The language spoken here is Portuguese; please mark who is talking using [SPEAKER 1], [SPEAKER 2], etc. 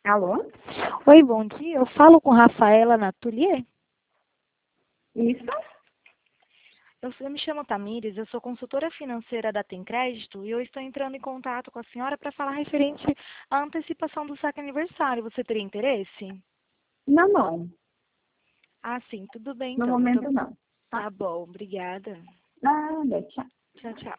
[SPEAKER 1] Alô?
[SPEAKER 2] Oi, bom dia. Eu falo com Rafaela Natelier.
[SPEAKER 1] Isso?
[SPEAKER 2] Eu me chamo Tamires, eu sou consultora financeira da Tem Crédito e eu estou entrando em contato com a senhora para falar referente à antecipação do saque aniversário. Você teria interesse?
[SPEAKER 1] Não, não.
[SPEAKER 2] Ah, sim, tudo bem
[SPEAKER 1] No
[SPEAKER 2] então.
[SPEAKER 1] momento não. Tá.
[SPEAKER 2] Tá bom, obrigada.
[SPEAKER 1] Nada, tchau.
[SPEAKER 2] Tchau, tchau.